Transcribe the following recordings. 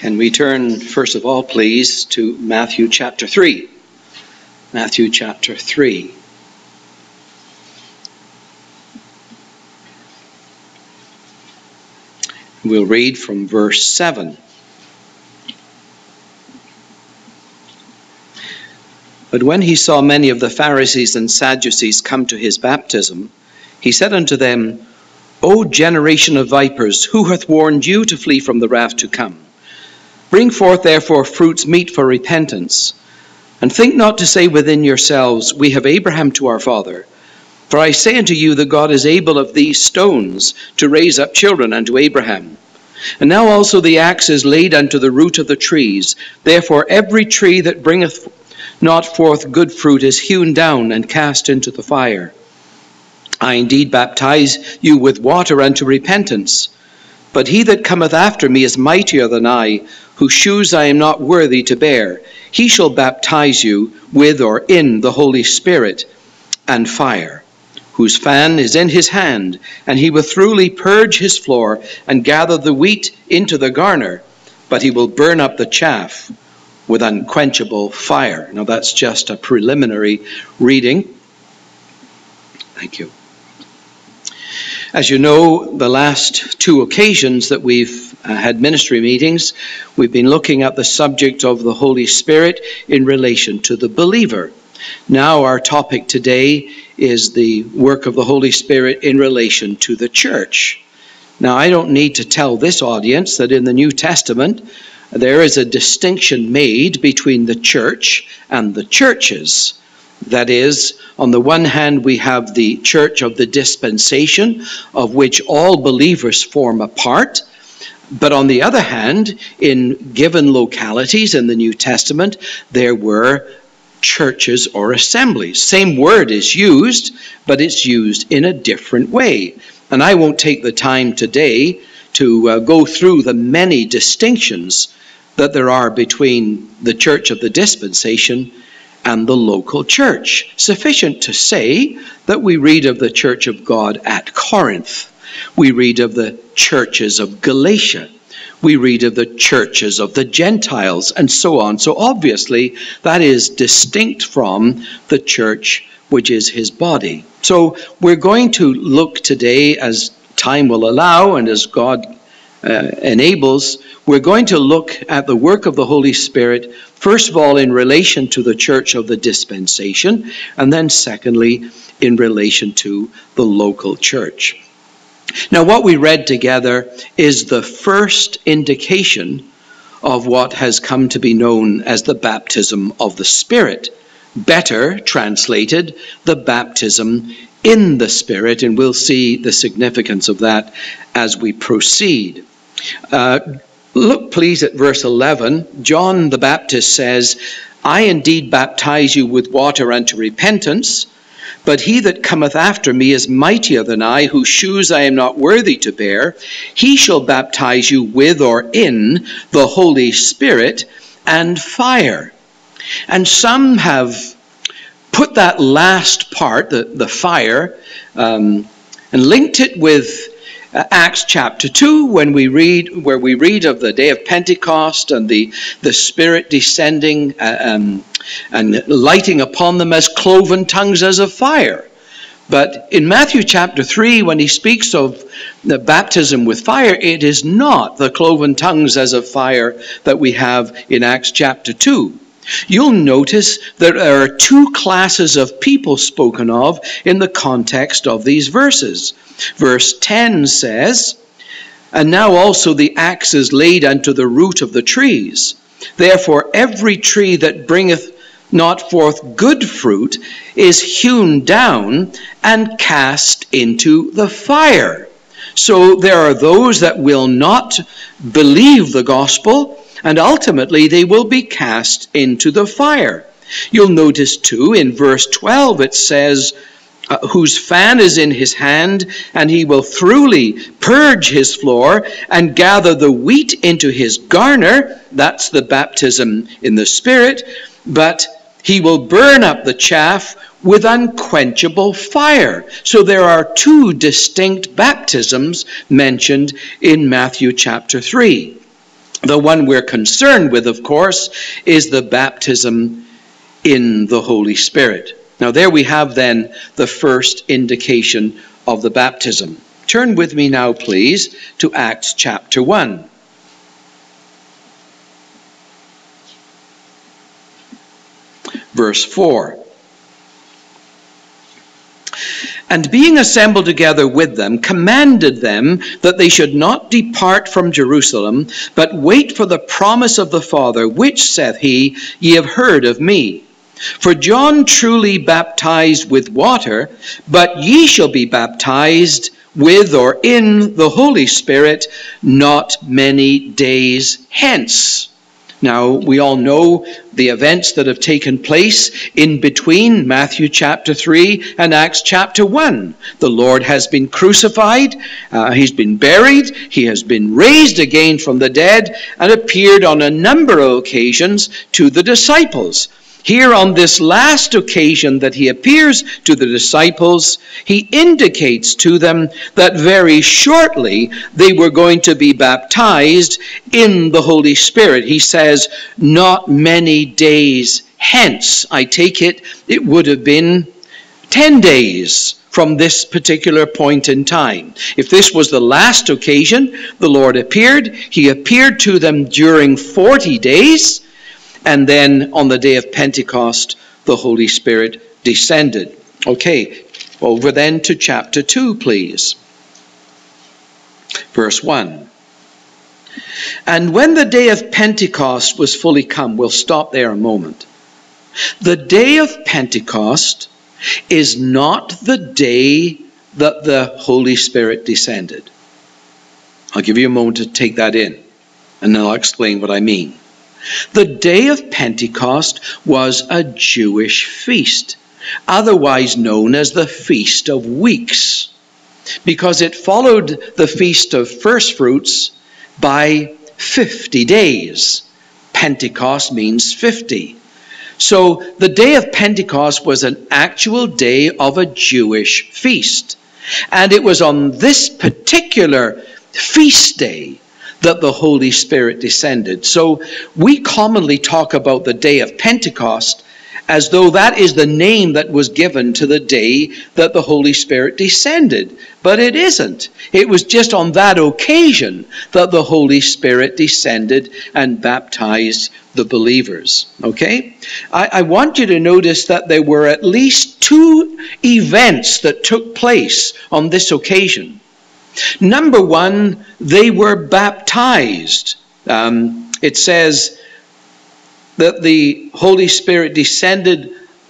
Can we turn, first of all, please, to Matthew chapter 3. Matthew chapter 3. We'll read from verse 7. But when he saw many of the Pharisees and Sadducees come to his baptism, he said unto them, O generation of vipers, who hath warned you to flee from the wrath to come? Bring forth therefore fruits meet for repentance, and think not to say within yourselves, We have Abraham to our father. For I say unto you that God is able of these stones to raise up children unto Abraham. And now also the axe is laid unto the root of the trees. Therefore every tree that bringeth not forth good fruit is hewn down and cast into the fire. I indeed baptize you with water unto repentance. But he that cometh after me is mightier than I, whose shoes I am not worthy to bear. He shall baptize you with or in the Holy Spirit and fire, whose fan is in his hand, and he will thoroughly purge his floor and gather the wheat into the garner, but he will burn up the chaff with unquenchable fire. Now that's just a preliminary reading. Thank you. As you know, the last two occasions that we've had ministry meetings, we've been looking at the subject of the Holy Spirit in relation to the believer. Now our topic today is the work of the Holy Spirit in relation to the church. Now I don't need to tell this audience that in the New Testament there is a distinction made between the church and the churches. That is, on the one hand, we have the church of the dispensation, of which all believers form a part. But on the other hand, in given localities in the New Testament, there were churches or assemblies. Same word is used, but it's used in a different way. And I won't take the time today to go through the many distinctions that there are between the church of the dispensation and the local church. Sufficient to say that we read of the church of God at Corinth. We read of the churches of Galatia. We read of the churches of the Gentiles, and so on. So obviously that is distinct from the church which is his body. So we're going to look today, as time will allow and as God enables, we're going to look at the work of the Holy Spirit, first of all in relation to the church of the dispensation, and then secondly in relation to the local church. Now what we read together is the first indication of what has come to be known as the baptism of the Spirit. Better translated, the baptism in the Spirit, and we'll see the significance of that as we proceed. Look please at verse 11. John the Baptist says, I indeed baptize you with water unto repentance, but he that cometh after me is mightier than I, whose shoes I am not worthy to bear. He shall baptize you with or in the Holy Spirit and fire. And some have put that last part, the fire, and linked it with Acts chapter 2, where we read of the day of Pentecost and the Spirit descending and lighting upon them as cloven tongues as of fire. But in Matthew chapter 3, when he speaks of the baptism with fire, it is not the cloven tongues as of fire that we have in Acts chapter 2. You'll notice that there are two classes of people spoken of in the context of these verses. Verse 10 says, And now also the axe is laid unto the root of the trees. Therefore every tree that bringeth not forth good fruit is hewn down and cast into the fire. So there are those that will not believe the gospel, and ultimately they will be cast into the fire. You'll notice too in verse 12 it says, whose fan is in his hand, and he will thoroughly purge his floor and gather the wheat into his garner. That's the baptism in the Spirit. But he will burn up the chaff with unquenchable fire. So there are two distinct baptisms mentioned in Matthew chapter 3. The one we're concerned with, of course, is the baptism in the Holy Spirit. Now there we have then the first indication of the baptism. Turn with me now, please, to Acts chapter 1. Verse 4. And being assembled together with them, commanded them that they should not depart from Jerusalem, but wait for the promise of the Father, which, saith he, ye have heard of me. For John truly baptized with water, but ye shall be baptized with or in the Holy Spirit not many days hence. Now, we all know the events that have taken place in between Matthew chapter 3 and Acts chapter 1. The Lord has been crucified, he's been buried, he has been raised again from the dead, and appeared on a number of occasions to the disciples. Here on this last occasion that he appears to the disciples, he indicates to them that very shortly they were going to be baptized in the Holy Spirit. He says, not many days hence. I take it would have been 10 days from this particular point in time. If this was the last occasion the Lord appeared, he appeared to them during 40 days. And then on the day of Pentecost, the Holy Spirit descended. Okay, over then to chapter 2, please. Verse 1. And when the day of Pentecost was fully come, we'll stop there a moment. The day of Pentecost is not the day that the Holy Spirit descended. I'll give you a moment to take that in, and then I'll explain what I mean. The day of Pentecost was a Jewish feast, otherwise known as the Feast of Weeks, because it followed the Feast of First Fruits by 50 days. Pentecost means 50. So the day of Pentecost was an actual day of a Jewish feast. And it was on this particular feast day that the Holy Spirit descended. So we commonly talk about the day of Pentecost as though that is the name that was given to the day that the Holy Spirit descended. But it isn't. It was just on that occasion that the Holy Spirit descended and baptized the believers. Okay? I want you to notice that there were at least 2 events that took place on this occasion. Number 1, they were baptized. It says that the Holy Spirit descended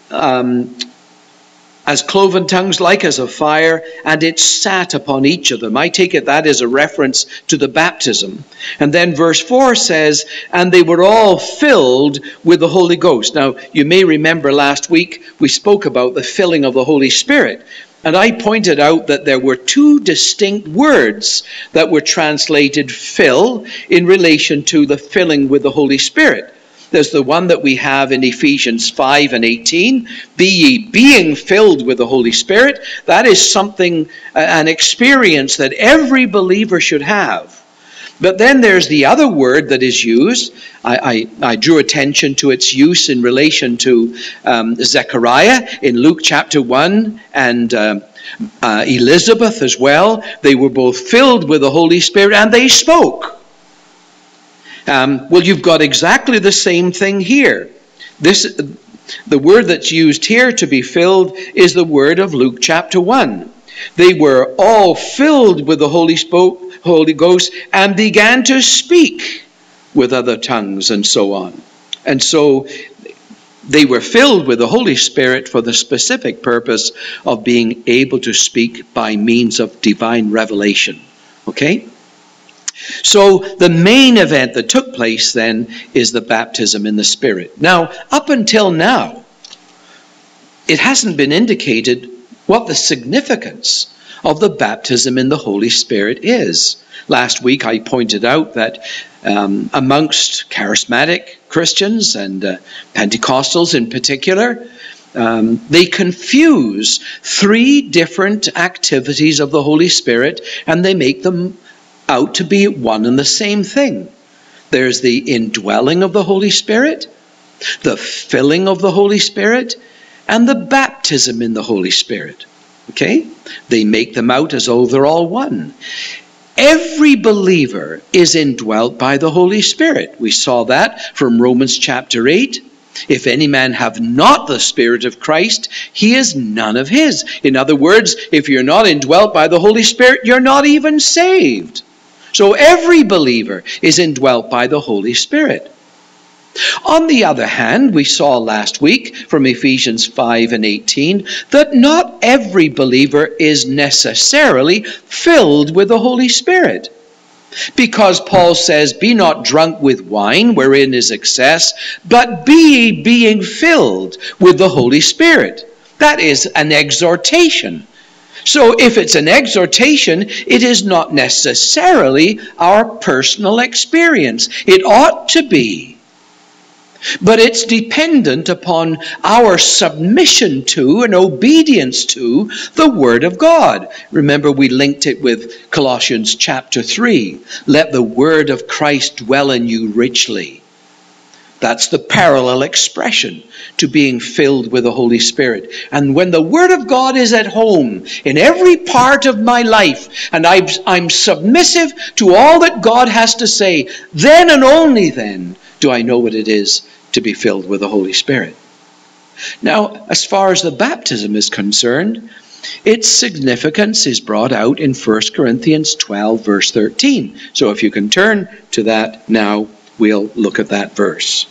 as cloven tongues, like as a fire, and it sat upon each of them. I take it that is a reference to the baptism. And then verse 4 says, and they were all filled with the Holy Ghost. Now, you may remember last week we spoke about the filling of the Holy Spirit. And I pointed out that there were 2 distinct words that were translated fill in relation to the filling with the Holy Spirit. There's the one that we have in Ephesians 5 and 18. Be ye being filled with the Holy Spirit. That is something, an experience that every believer should have. But then there's the other word that is used. I drew attention to its use in relation to Zechariah in Luke chapter 1 and Elizabeth as well. They were both filled with the Holy Spirit and they spoke. Well, you've got exactly the same thing here. The word that's used here to be filled is the word of Luke chapter 1. They were all filled with the Holy Ghost and began to speak with other tongues and so on. And so they were filled with the Holy Spirit for the specific purpose of being able to speak by means of divine revelation. Okay? So the main event that took place then is the baptism in the Spirit. Now, up until now, it hasn't been indicated what the significance of the baptism in the Holy Spirit is. Last week I pointed out that amongst charismatic Christians and Pentecostals in particular, they confuse 3 different activities of the Holy Spirit and they make them out to be one and the same thing. There's the indwelling of the Holy Spirit, the filling of the Holy Spirit, and the baptism in the Holy Spirit. Okay? They make them out as though they're all one. Every believer is indwelt by the Holy Spirit. We saw that from Romans chapter 8. If any man have not the Spirit of Christ, he is none of his. In other words, if you're not indwelt by the Holy Spirit, you're not even saved. So every believer is indwelt by the Holy Spirit. On the other hand, we saw last week from Ephesians 5:18 that not every believer is necessarily filled with the Holy Spirit. Because Paul says, be not drunk with wine, wherein is excess, but be ye being filled with the Holy Spirit. That is an exhortation. So if it's an exhortation, it is not necessarily our personal experience. It ought to be. But it's dependent upon our submission to and obedience to the Word of God. Remember, we linked it with Colossians chapter 3. Let the Word of Christ dwell in you richly. That's the parallel expression to being filled with the Holy Spirit. And when the Word of God is at home in every part of my life, and I'm submissive to all that God has to say, then and only then do I know what it is to be filled with the Holy Spirit. Now, as far as the baptism is concerned, its significance is brought out in 1 Corinthians 12, verse 13. So if you can turn to that now, we'll look at that verse.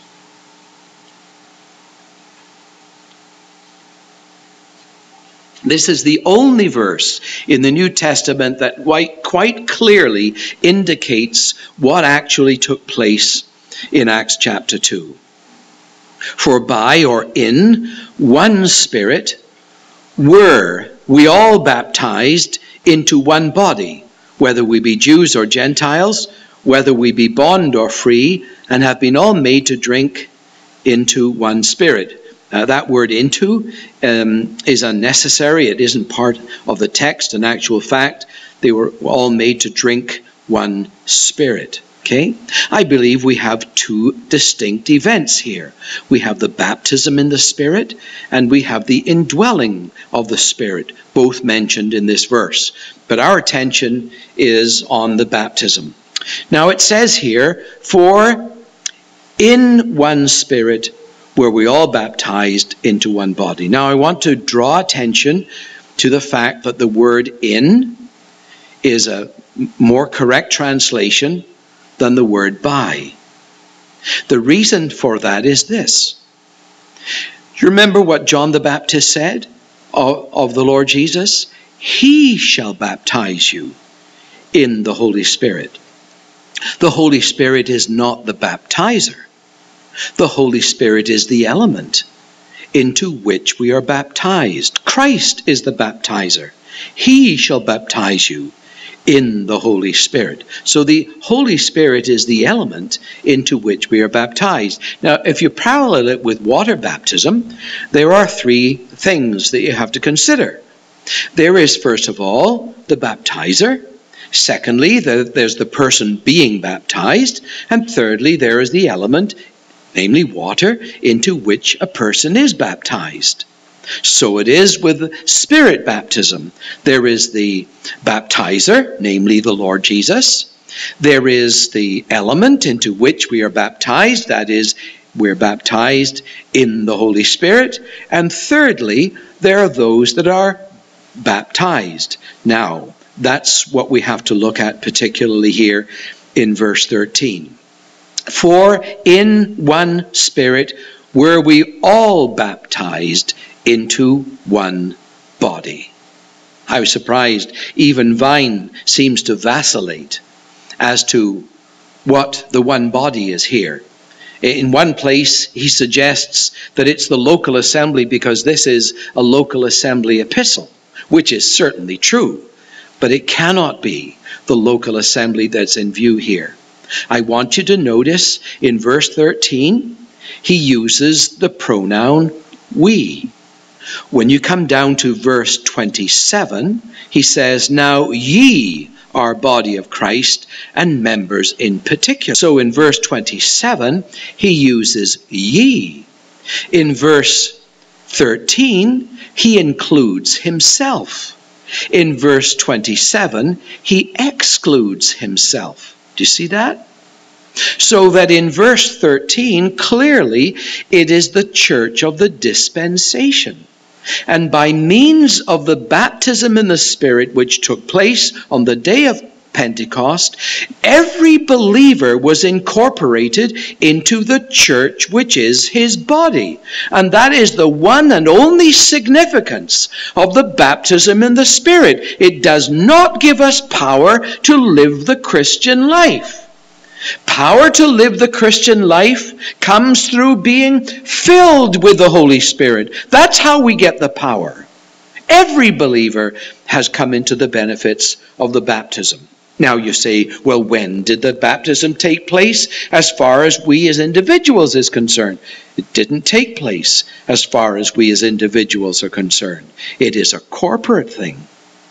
This is the only verse in the New Testament that quite clearly indicates what actually took place in Acts chapter 2. For by or in one Spirit were we all baptized into one body, whether we be Jews or Gentiles, whether we be bond or free, and have been all made to drink into one Spirit. That word into is unnecessary. It isn't part of the text. In actual fact, they were all made to drink one Spirit. Okay? I believe we have two distinct events here. We have the baptism in the Spirit, and we have the indwelling of the Spirit, both mentioned in this verse. But our attention is on the baptism. Now it says here, for in one Spirit were we all baptized into one body. Now I want to draw attention to the fact that the word in is a more correct translation than the word by. The reason for that is this. Do you remember what John the Baptist said of the Lord Jesus? He shall baptize you in the Holy Spirit. The Holy Spirit is not the baptizer. The Holy Spirit is the element into which we are baptized. Christ is the baptizer. He shall baptize you in the Holy Spirit. So the Holy Spirit is the element into which we are baptized. Now, if you parallel it with water baptism, there are three things that you have to consider. There is, first of all, the baptizer. Secondly, there's the person being baptized. And thirdly, there is the element, namely water, into which a person is baptized. So it is with Spirit baptism. There is the baptizer, namely the Lord Jesus. There is the element into which we are baptized, that is, we're baptized in the Holy Spirit. And thirdly, there are those that are baptized. Now, that's what we have to look at particularly here in verse 13. For in one Spirit were we all baptized into one body. I was surprised. Even Vine seems to vacillate as to what the one body is here. In one place, he suggests that it's the local assembly because this is a local assembly epistle, which is certainly true. But it cannot be the local assembly that's in view here. I want you to notice in verse 13, he uses the pronoun we. When you come down to verse 27, he says, now ye are body of Christ and members in particular. So in verse 27, he uses ye. In verse 13, he includes himself. In verse 27, he excludes himself. Do you see that? So that in verse 13, clearly it is the church of the dispensation. And by means of the baptism in the Spirit which took place on the day of Pentecost, every believer was incorporated into the church which is his body. And that is the one and only significance of the baptism in the Spirit. It does not give us power to live the Christian life. Power to live the Christian life comes through being filled with the Holy Spirit. That's how we get the power. Every believer has come into the benefits of the baptism. Now you say, well, when did the baptism take place as far as we as individuals is concerned? It didn't take place as far as we as individuals are concerned. It is a corporate thing.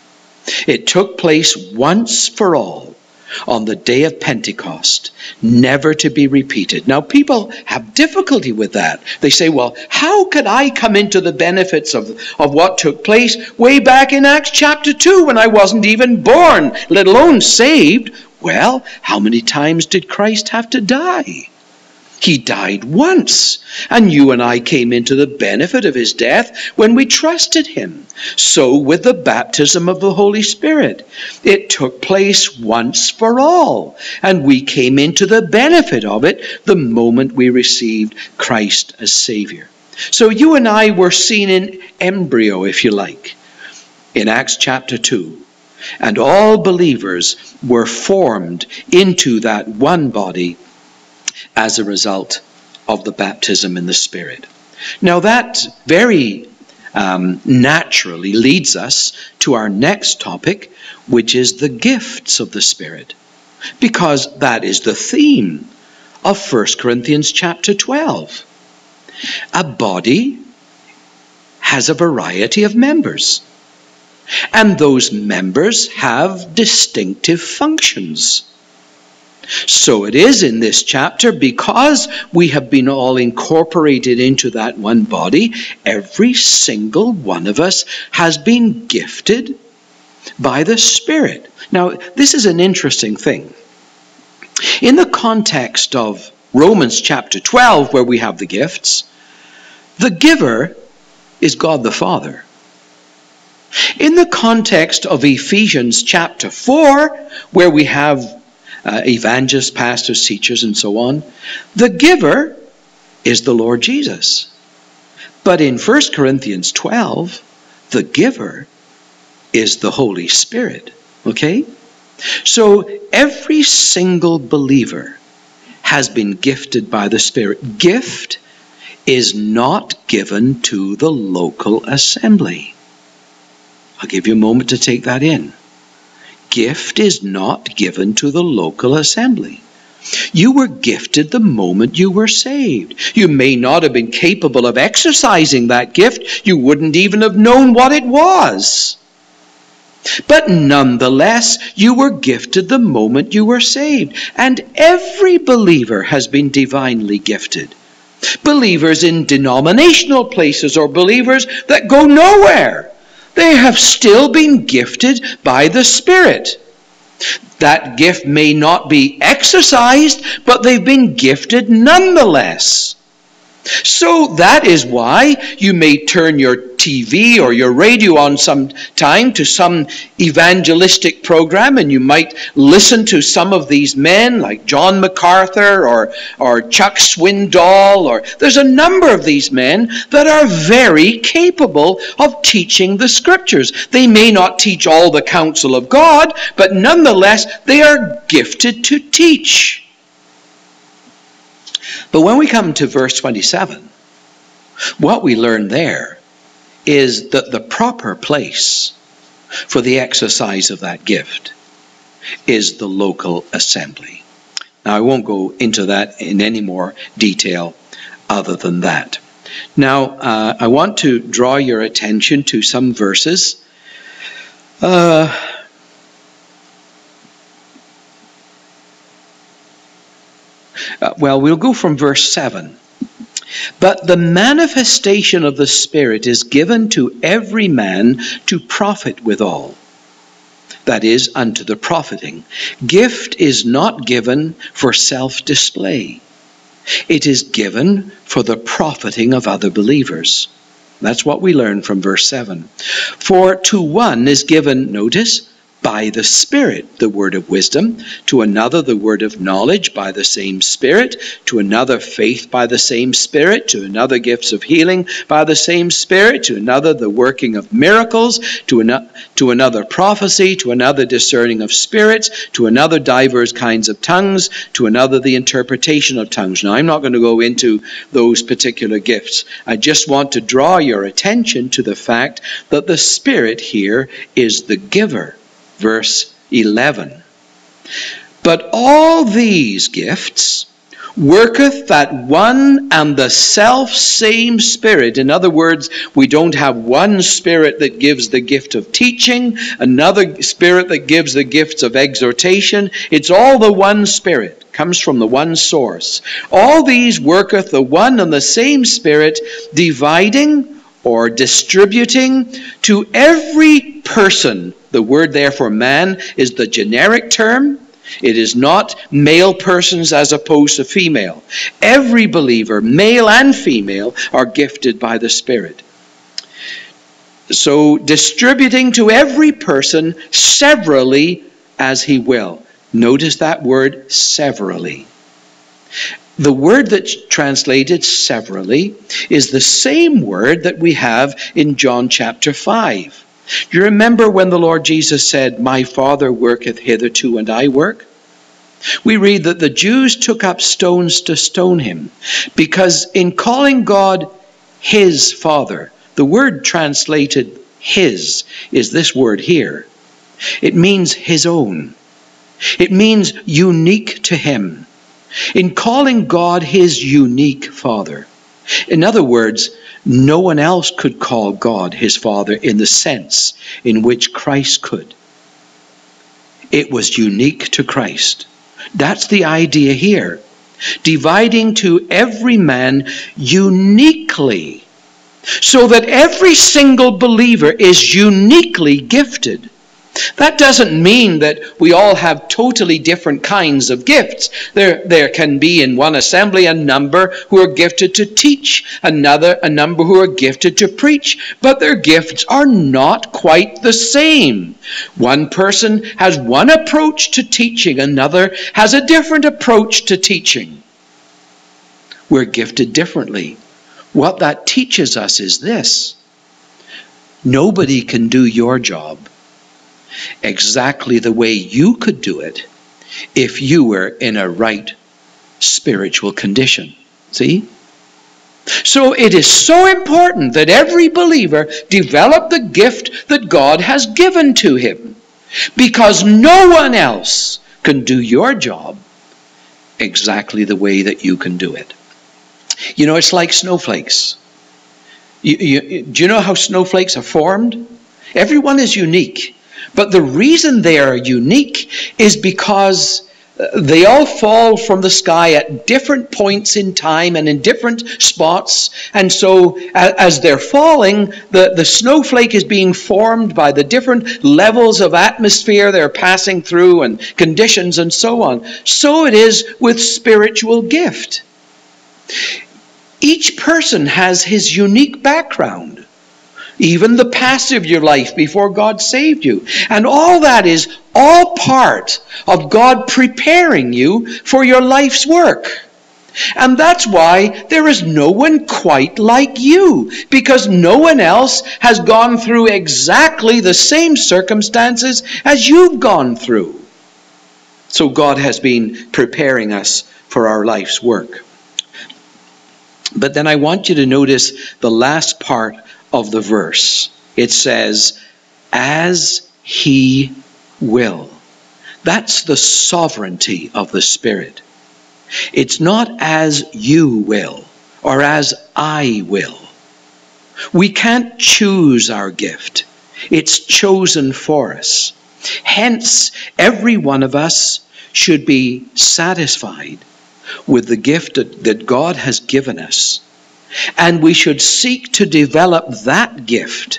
It took place once for all on the day of Pentecost, never to be repeated. Now, people have difficulty with that. They say, well, how could I come into the benefits of what took place way back in Acts chapter 2 when I wasn't even born, let alone saved? Well, how many times did Christ have to die? He died once, and you and I came into the benefit of his death when we trusted him. So with the baptism of the Holy Spirit, it took place once for all, and we came into the benefit of it the moment we received Christ as Savior. So you and I were seen in embryo, if you like, in Acts chapter 2. And all believers were formed into that one body as a result of the baptism in the Spirit. Now that very naturally leads us to our next topic, which is the gifts of the Spirit, because that is the theme of 1 Corinthians chapter 12. A body has a variety of members, and those members have distinctive functions. So it is in this chapter, because we have been all incorporated into that one body, every single one of us has been gifted by the Spirit. Now, this is an interesting thing. In the context of Romans chapter 12, where we have the gifts, the giver is God the Father. In the context of Ephesians chapter 4, where we have evangelists, pastors, teachers, and so on, the giver is the Lord Jesus. But in 1 Corinthians 12, the giver is the Holy Spirit. Okay? So every single believer has been gifted by the Spirit. Gift is not given to the local assembly. I'll give you a moment to take that in. Gift is not given to the local assembly. You were gifted the moment you were saved. You may not have been capable of exercising that gift. You wouldn't even have known what it was. But nonetheless, you were gifted the moment you were saved. And every believer has been divinely gifted. Believers in denominational places or believers that go nowhere, they have still been gifted by the Spirit. That gift may not be exercised, but they've been gifted nonetheless. So that is why you may turn your TV or your radio on some time to some evangelistic program, and you might listen to some of these men like John MacArthur or Chuck Swindoll, or there's a number of these men that are very capable of teaching the Scriptures. They may not teach all the counsel of God, but nonetheless they are gifted to teach. But when we come to verse 27, what we learn there is that the proper place for the exercise of that gift is the local assembly. Now, I won't go into that in any more detail other than that. Now, I want to draw your attention to some verses. Well, we'll go from verse 7. But the manifestation of the Spirit is given to every man to profit withal. That is, unto the profiting. Gift is not given for self-display. It is given for the profiting of other believers. That's what we learn from verse 7. For to one is given, notice, by the Spirit, the word of wisdom, to another the word of knowledge by the same Spirit, to another faith by the same Spirit, to another gifts of healing by the same Spirit, to another the working of miracles, to another prophecy, to another discerning of spirits, to another divers kinds of tongues, to another the interpretation of tongues. Now, I'm not going to go into those particular gifts. I just want to draw your attention to the fact that the Spirit here is the giver. Verse 11. But all these gifts worketh that one and the self-same Spirit. In other words, we don't have one Spirit that gives the gift of teaching, another Spirit that gives the gifts of exhortation. It's all the one Spirit, comes from the one source. All these worketh the one and the same Spirit, dividing or distributing to every person. The word there for man is the generic term. It is not male persons as opposed to female. Every believer, male and female, are gifted by the Spirit. So distributing to every person severally as he will. Notice that word, severally. The word that's translated severally is the same word that we have in John chapter 5. Do you remember when the Lord Jesus said, "My Father worketh hitherto, and I work"? We read that the Jews took up stones to stone him, because in calling God his Father, the word translated his is this word here. It means his own. It means unique to him. In calling God his unique Father. In other words, no one else could call God his Father in the sense in which Christ could. It was unique to Christ. That's the idea here. Dividing to every man uniquely, so that every single believer is uniquely gifted. That doesn't mean that we all have totally different kinds of gifts. There can be in one assembly a number who are gifted to teach, a number who are gifted to preach, but their gifts are not quite the same. One person has one approach to teaching, another has a different approach to teaching. We're gifted differently. What that teaches us is this: nobody can do your job exactly the way you could do it if you were in a right spiritual condition. See? So it is so important that every believer develop the gift that God has given to him, because no one else can do your job exactly the way that you can do it. You know, it's like snowflakes. Do you know how snowflakes are formed? Everyone is unique. But the reason they are unique is because they all fall from the sky at different points in time and in different spots. And so as they're falling, the snowflake is being formed by the different levels of atmosphere they're passing through and conditions and so on. So it is with spiritual gift. Each person has his unique background. Even the past of your life before God saved you. And all that is all part of God preparing you for your life's work. And that's why there is no one quite like you, because no one else has gone through exactly the same circumstances as you've gone through. So God has been preparing us for our life's work. But then I want you to notice the last part of the verse. It says, as he will. That's the sovereignty of the Spirit. It's not as you will or as I will. We can't choose our gift. It's chosen for us. Hence, every one of us should be satisfied with the gift that God has given us. And we should seek to develop that gift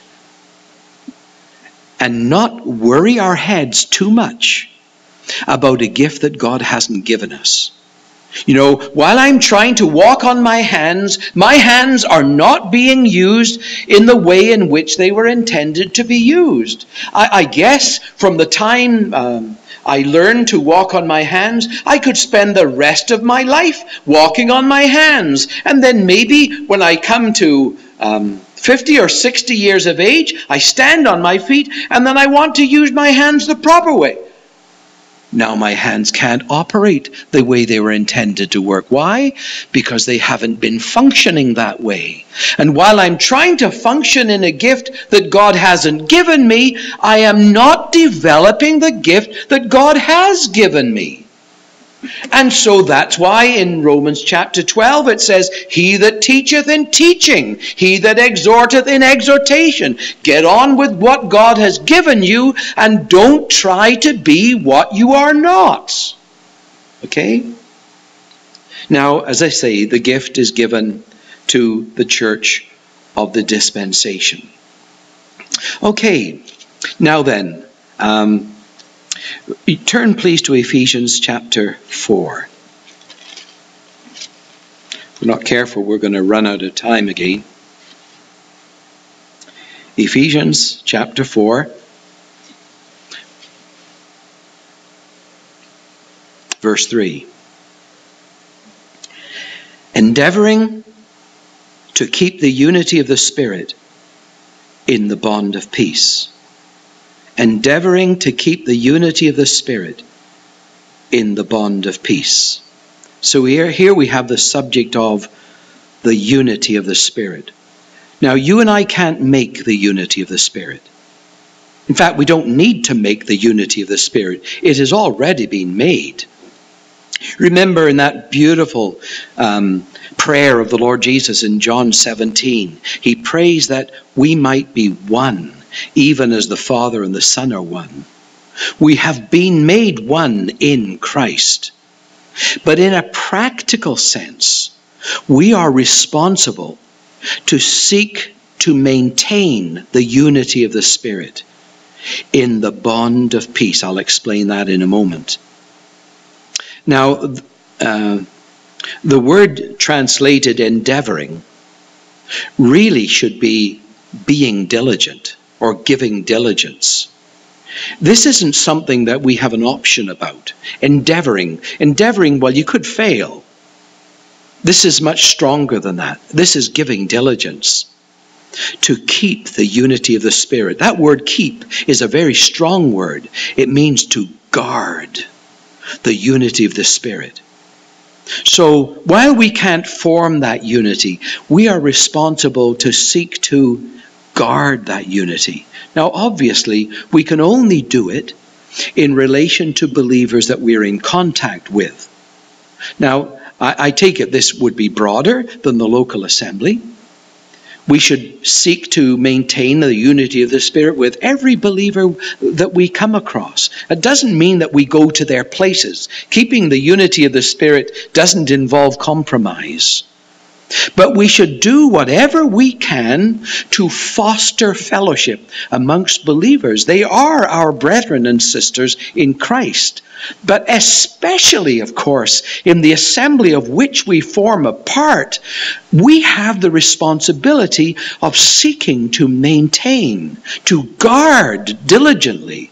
and not worry our heads too much about a gift that God hasn't given us. You know, while I'm trying to walk on my hands are not being used in the way in which they were intended to be used. I guess from the time I learned to walk on my hands, I could spend the rest of my life walking on my hands. And then maybe when I come to 50 or 60 years of age, I stand on my feet and then I want to use my hands the proper way. Now my hands can't operate the way they were intended to work. Why? Because they haven't been functioning that way. And while I'm trying to function in a gift that God hasn't given me, I am not developing the gift that God has given me. And so that's why in Romans chapter 12 it says, he that teacheth in teaching, he that exhorteth in exhortation. Get on with what God has given you and don't try to be what you are not. Okay? Now, as I say, the gift is given to the church of the dispensation. Okay, now then, turn please to Ephesians chapter 4. If we're not careful, we're going to run out of time again. Ephesians chapter 4, verse 3. Endeavoring to keep the unity of the Spirit in the bond of peace. Endeavoring to keep the unity of the Spirit in the bond of peace. So here we have the subject of the unity of the Spirit. Now, you and I can't make the unity of the Spirit. In fact, we don't need to make the unity of the Spirit. It has already been made. Remember in that beautiful prayer of the Lord Jesus in John 17, he prays that we might be one, even as the Father and the Son are one. We have been made one in Christ. But in a practical sense, we are responsible to seek to maintain the unity of the Spirit in the bond of peace. I'll explain that in a moment. Now, the word translated endeavoring really should be being diligent or giving diligence. This isn't something that we have an option about. Endeavoring, well, you could fail. This is much stronger than that. This is giving diligence to keep the unity of the Spirit. That word keep is a very strong word. It means to guard the unity of the Spirit. So while we can't form that unity, we are responsible to seek to guard that unity. Now, obviously, we can only do it in relation to believers that we're in contact with. Now, I take it this would be broader than the local assembly. We should seek to maintain the unity of the Spirit with every believer that we come across. It doesn't mean that we go to their places. Keeping the unity of the Spirit doesn't involve compromise. But we should do whatever we can to foster fellowship amongst believers. They are our brethren and sisters in Christ. But especially, of course, in the assembly of which we form a part, we have the responsibility of seeking to maintain, to guard diligently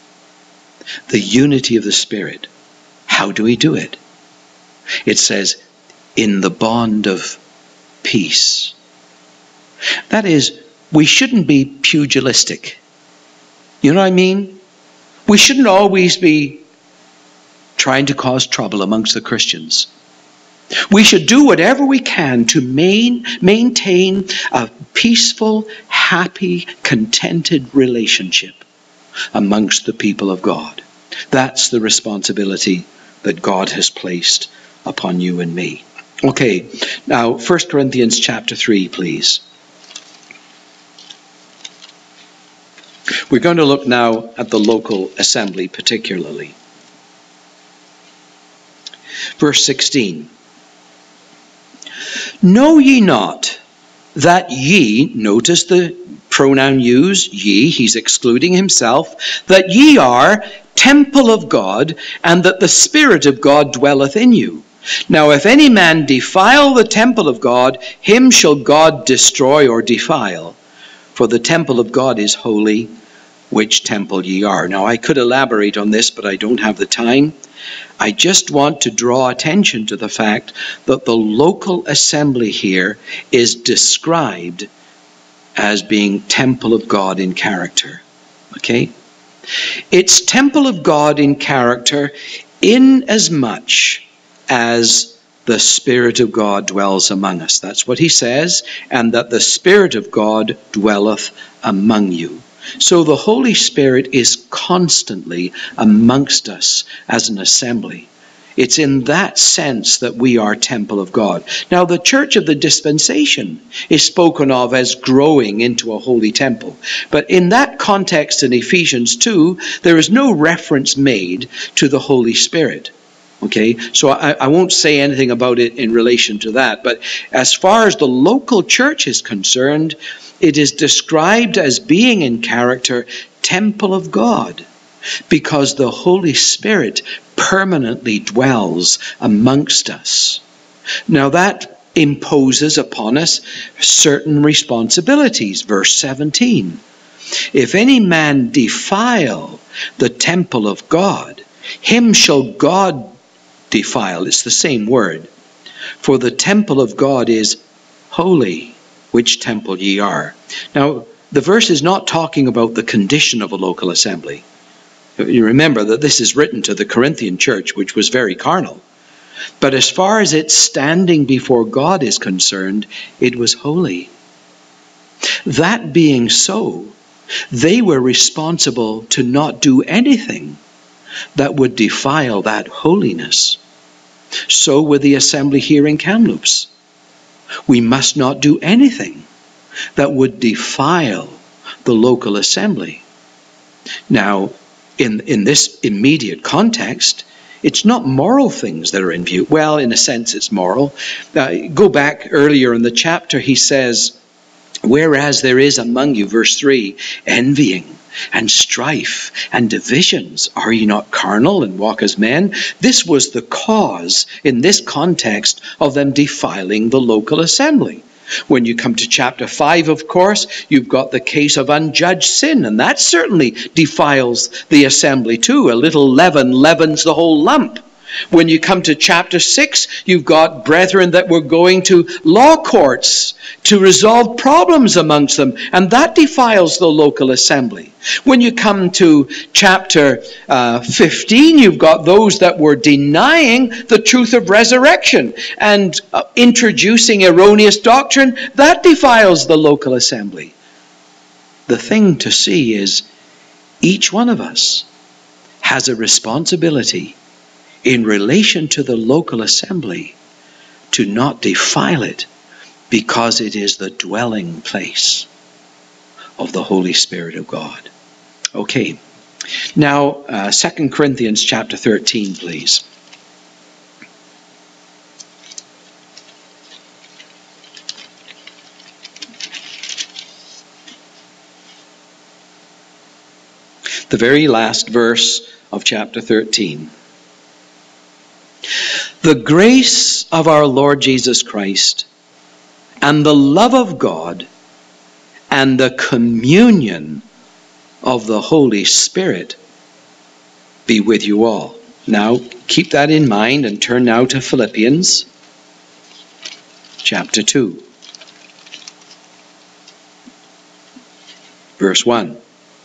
the unity of the Spirit. How do we do it? It says, in the bond of peace. That is, we shouldn't be pugilistic. You know what I mean? We shouldn't always be trying to cause trouble amongst the Christians. We should do whatever we can to maintain a peaceful, happy, contented relationship amongst the people of God. That's the responsibility that God has placed upon you and me. Okay, now 1 Corinthians chapter 3, please. We're going to look now at the local assembly particularly. Verse 16. Know ye not that ye, notice the pronoun used, ye, he's excluding himself, that ye are temple of God, and that the Spirit of God dwelleth in you. Now if any man defile the temple of God, him shall God destroy or defile. For the temple of God is holy, which temple ye are. Now I could elaborate on this, but I don't have the time. I just want to draw attention to the fact that the local assembly here is described as being temple of God in character. Okay? It's temple of God in character in as much as the Spirit of God dwells among us. That's what he says, and that the Spirit of God dwelleth among you. So the Holy Spirit is constantly amongst us as an assembly. It's in that sense that we are temple of God. Now, the church of the dispensation is spoken of as growing into a holy temple. But in that context in Ephesians 2, there is no reference made to the Holy Spirit. Okay, so I won't say anything about it in relation to that. But as far as the local church is concerned, it is described as being in character temple of God, because the Holy Spirit permanently dwells amongst us. Now that imposes upon us certain responsibilities. Verse 17. If any man defile the temple of God, him shall God defile. It's the same word. For the temple of God is holy, which temple ye are. Now, the verse is not talking about the condition of a local assembly. You remember that this is written to the Corinthian church, which was very carnal. But as far as its standing before God is concerned, it was holy. That being so, they were responsible to not do anything that would defile that holiness. So with the assembly here in Kamloops. We must not do anything that would defile the local assembly. Now, in this immediate context, it's not moral things that are in view. Well, in a sense, it's moral. Go back earlier in the chapter, he says, whereas there is among you, verse 3, envying and strife and divisions, are ye not carnal and walk as men? This was the cause in this context of them defiling the local assembly. When you come to chapter 5, of course, you've got the case of unjudged sin, and that certainly defiles the assembly too. A little leaven leavens the whole lump. When you come to chapter 6, you've got brethren that were going to law courts to resolve problems amongst them, and that defiles the local assembly. When you come to chapter 15, you've got those that were denying the truth of resurrection and introducing erroneous doctrine. That defiles the local assembly. The thing to see is each one of us has a responsibility in relation to the local assembly to not defile it, because it is the dwelling place of the Holy Spirit of God. Okay, now 2 Corinthians chapter 13, please. The very last verse of chapter 13. The grace of our Lord Jesus Christ and the love of God and the communion of the Holy Spirit be with you all. Now, keep that in mind and turn now to Philippians chapter 2, verse 1.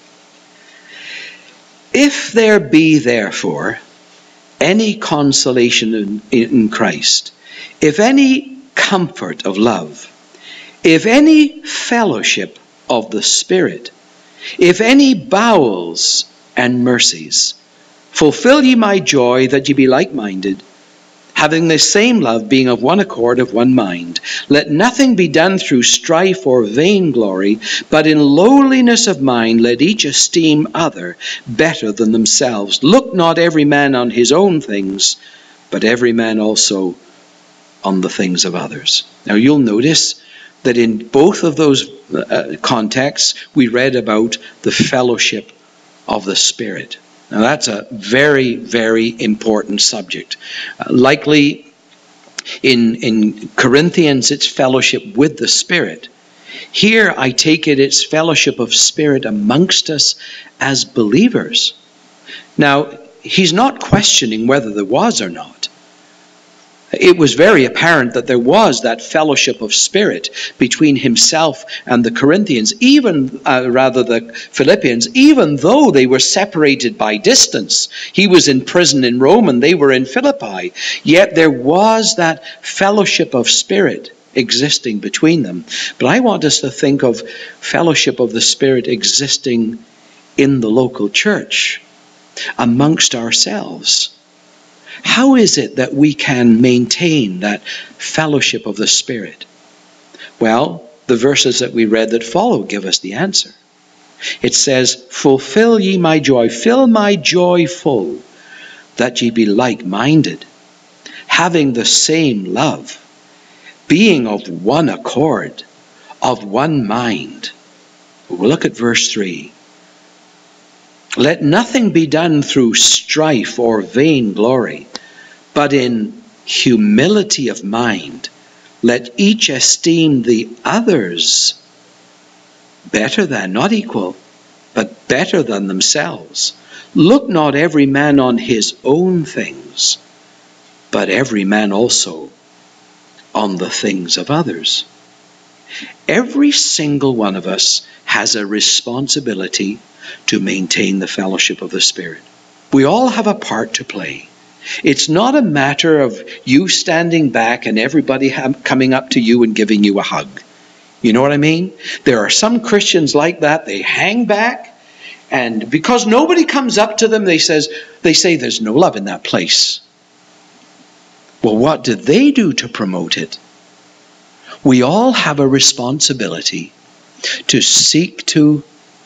If there be therefore any consolation in Christ, if any comfort of love, if any fellowship of the Spirit, if any bowels and mercies, fulfill ye my joy, that ye be like-minded, having the same love, being of one accord, of one mind. Let nothing be done through strife or vainglory, but in lowliness of mind let each esteem other better than themselves. Look not every man on his own things, but every man also on the things of others. Now you'll notice that in both of those contexts, we read about the fellowship of the Spirit. Now that's a very, very important subject. Likely in Corinthians, it's fellowship with the Spirit. Here, I take it, it's fellowship of Spirit amongst us as believers. Now, he's not questioning whether there was or not. It was very apparent that there was that fellowship of Spirit between himself and the Corinthians, the Philippians, even though they were separated by distance. He was in prison in Rome and they were in Philippi. Yet there was that fellowship of Spirit existing between them. But I want us to think of fellowship of the Spirit existing in the local church, amongst ourselves. How is it that we can maintain that fellowship of the Spirit? Well, the verses that we read that follow give us the answer. It says, "Fulfill ye my joy, fill my joy full, that ye be like-minded, having the same love, being of one accord, of one mind." We'll look at verse 3. "Let nothing be done through strife or vain glory, but in humility of mind, let each esteem the others better than," not equal, but better than themselves. "Look not every man on his own things, but every man also on the things of others." Every single one of us has a responsibility to maintain the fellowship of the Spirit. We all have a part to play. It's not a matter of you standing back and everybody coming up to you and giving you a hug. You know what I mean? There are some Christians like that. They hang back, and because nobody comes up to them, they say there's no love in that place. Well, what do they do to promote it? We all have a responsibility to seek to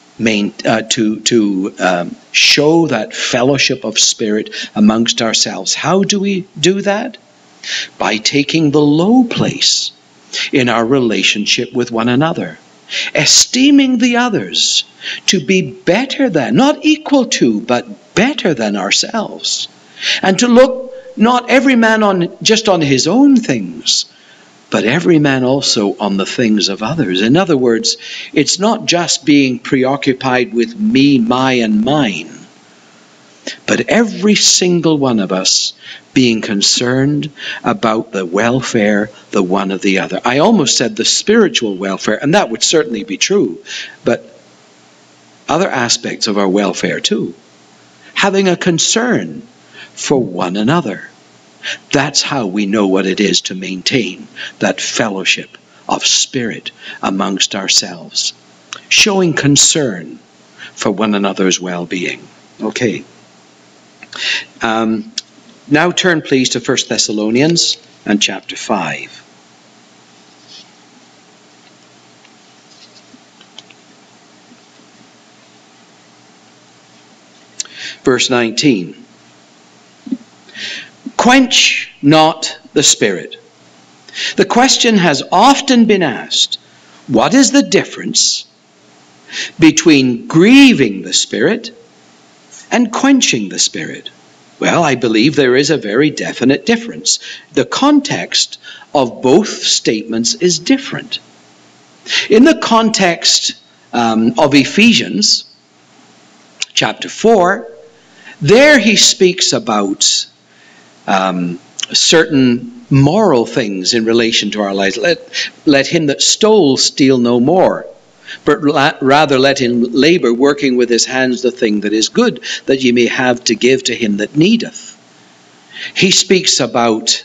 show that fellowship of Spirit amongst ourselves. How do we do that? By taking the low place in our relationship with one another, esteeming the others to be better than, not equal to, but better than ourselves, and to look not every man just on his own things, but every man also on the things of others. In other words, it's not just being preoccupied with me, my, and mine, but every single one of us being concerned about the welfare, the one of the other. I almost said the spiritual welfare, and that would certainly be true, but other aspects of our welfare too. Having a concern for one another. That's how we know what it is to maintain that fellowship of Spirit amongst ourselves. Showing concern for one another's well-being. Okay. Now turn please to 1 Thessalonians and chapter 5. Verse 19. "Quench not the Spirit." The question has often been asked, what is the difference between grieving the Spirit and quenching the Spirit? Well, I believe there is a very definite difference. The context of both statements is different. In the context of Ephesians chapter 4, there he speaks about certain moral things in relation to our lives. Let him that stole steal no more, but rather let him labor, working with his hands the thing that is good, that ye may have to give to him that needeth. He speaks about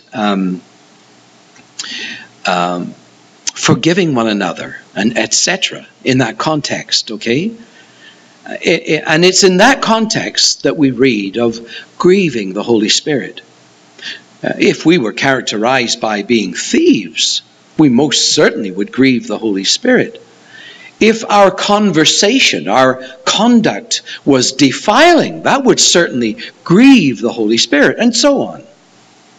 forgiving one another, and etc. in that context, okay? And it's in that context that we read of grieving the Holy Spirit. If we were characterized by being thieves, we most certainly would grieve the Holy Spirit. If our conversation, our conduct was defiling, that would certainly grieve the Holy Spirit, and so on.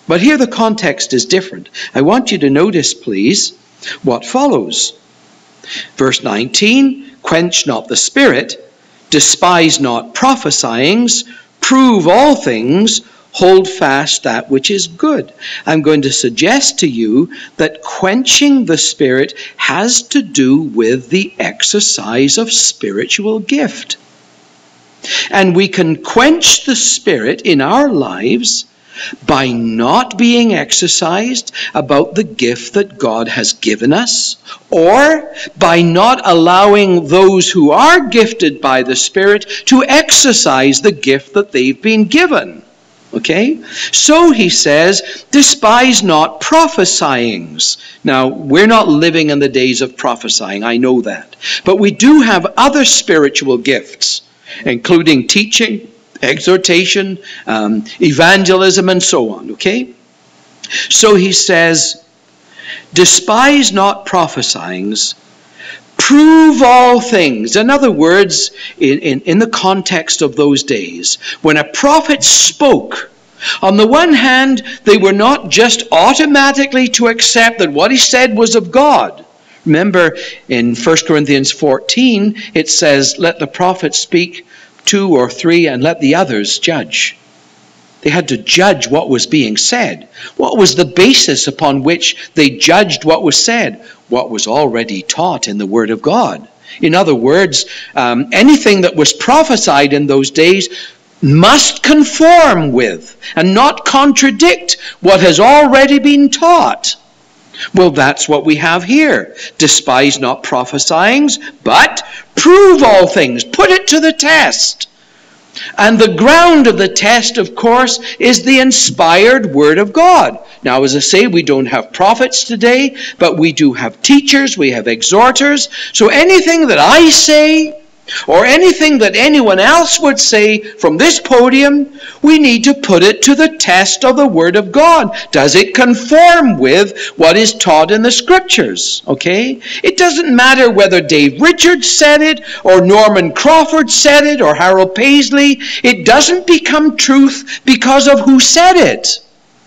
But here the context is different. I want you to notice, please, what follows. Verse 19, quench not the spirit, despise not prophesyings, prove all things, hold fast that which is good. I'm going to suggest to you that quenching the spirit has to do with the exercise of spiritual gift. And we can quench the spirit in our lives by not being exercised about the gift that God has given us, or by not allowing those who are gifted by the Spirit to exercise the gift that they've been given. Okay? So he says, despise not prophesyings. Now, we're not living in the days of prophesying, I know that. But we do have other spiritual gifts, including teaching, exhortation, evangelism, and so on. Okay? So he says, despise not prophesyings, prove all things. In other words, in the context of those days, when a prophet spoke, on the one hand, they were not just automatically to accept that what he said was of God. Remember, in 1 Corinthians 14, it says, let the prophet speak 2 or 3, and let the others judge. They had to judge what was being said. What was the basis upon which they judged what was said? What was already taught in the Word of God. In other words, anything that was prophesied in those days must conform with and not contradict what has already been taught. Well, that's what we have here. Despise not prophesyings, but prove all things. Put it to the test. And the ground of the test, of course, is the inspired Word of God. Now, as I say, we don't have prophets today, but we do have teachers, we have exhorters. So anything that I say, or anything that anyone else would say from this podium, we need to put it to the test of the Word of God. Does it conform with what is taught in the Scriptures? Okay? It doesn't matter whether Dave Richards said it, or Norman Crawford said it, or Harold Paisley. It doesn't become truth because of who said it.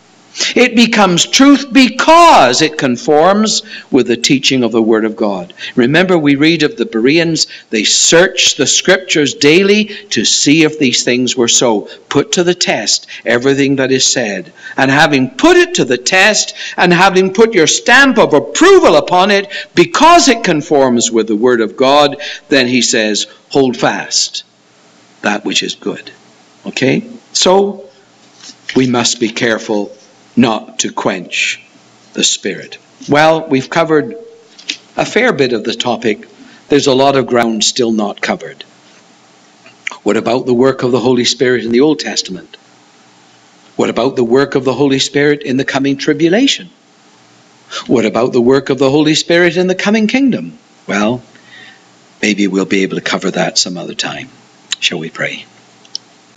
It becomes truth because it conforms with the teaching of the Word of God. Remember, we read of the Bereans, they searched the Scriptures daily to see if these things were so. Put to the test everything that is said. And having put it to the test, and having put your stamp of approval upon it, because it conforms with the Word of God, then he says, hold fast that which is good. Okay? So, we must be careful not to quench the Spirit. Well, we've covered a fair bit of the topic. There's a lot of ground still not covered. What about the work of the Holy Spirit in the Old Testament? What about the work of the Holy Spirit in the coming tribulation? What about the work of the Holy Spirit in the coming kingdom? Well, maybe we'll be able to cover that some other time. Shall we pray?